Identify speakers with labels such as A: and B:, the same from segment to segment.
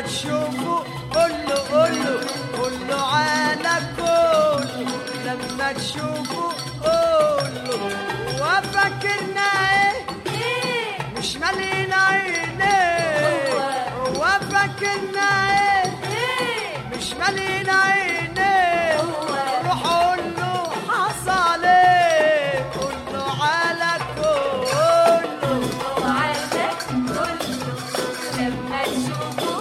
A: تشوفه قوله على كله، لما تشوفه قوله وفاكرنا ايه مش مالين عينيه، وفاكرنا ايه مش مالين عينيه، روح قوله حصل ايه، قوله على كله
B: على كله لما تشوفه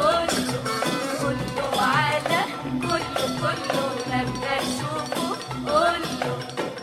B: كله على كله لما تشوفه كله.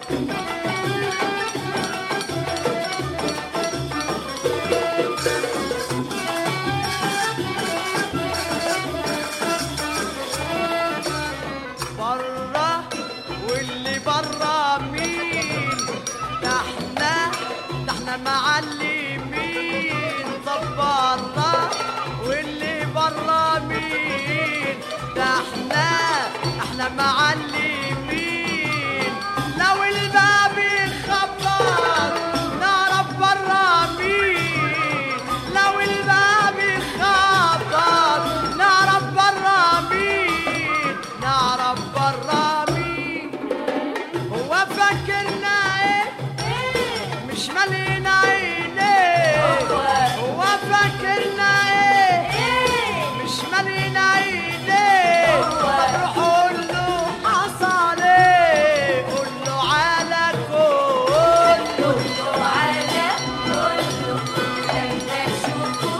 A: برا واللي برا مين، ده احنا معلمين. طب برا واللي برا مين، ده احنا معلمين. لو الباب يخبط نعرف برا مين، لو الباب يخبط نعرف برا مين، نعرف برا مين. هو فاكرنا ايه مش مالين عينيه، هو فاكرنا ايه مش مالين عينيه. طب روح قوله حصل ايه، قوله على كله
B: على كله لما تشوفه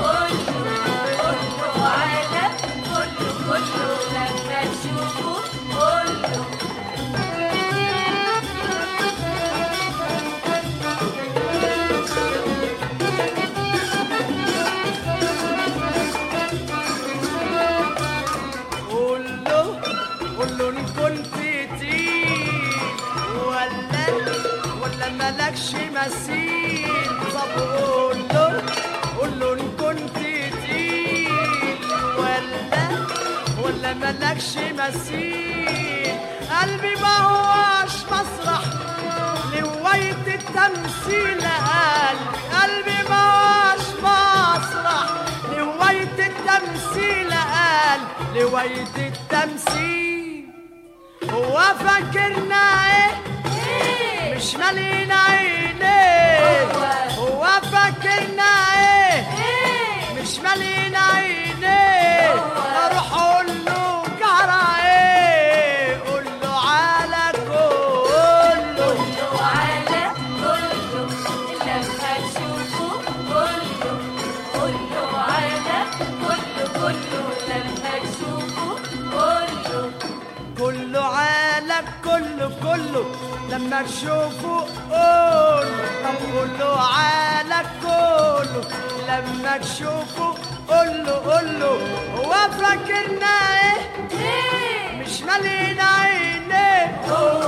B: كله على كله لما تشوفه كله.
A: قوله ان كنت تقيل ولا مالكش مثيل. طب قوله ان كنت تقيل ولا مالكش مثيل. قلبي ما هوش مسرح لهواية التمثيل، قلبي ما هوش مسرح لهواية التمثيل، لهواية التمثيل. هو فاكرنا ايه مش مالين عينيه، هو فاكرنا ايه مش مالين عينيه. اروح قوله جرى ايه، قوله على كله
B: على كله لما تشوفه كله على كله لما تشوفه كله.
A: كله عالم كله لما تشوفه قوله. طب كله عالم كله لما تشوفه قوله هو فاكرنا ايه مش مالين عينيه، هو